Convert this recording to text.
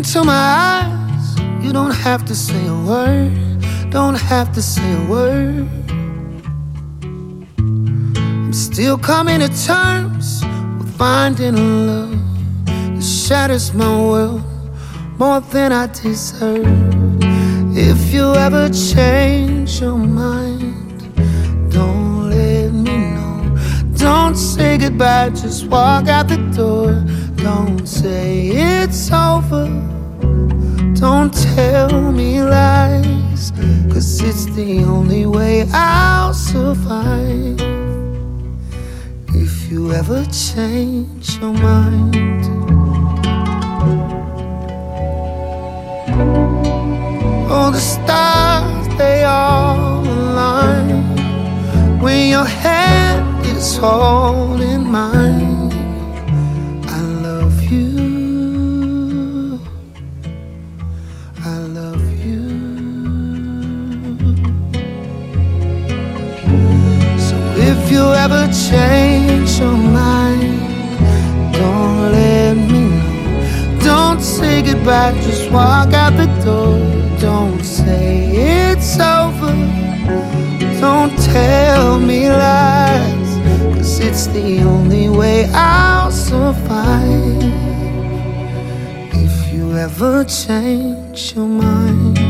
into my eyes, you don't have to say a word, don't have to say a word. I'm still coming to terms with finding a love that shatters my world more than I deserve. If you ever change your mind, don't let me know. Don't say goodbye, just walk out the door. Don't say it's over, don't tell me lies, 'cause it's the only way I'll survive. If you ever change your mind. Oh, the stars, they all align when your hand is holding mine. I love you, I love you. So if you ever change your mind, don't let me know. Don't say goodbye, just walk out the door. Don't say it's over, don't tell me lies, 'cause it's the only way I'll survive. If you ever change your mind.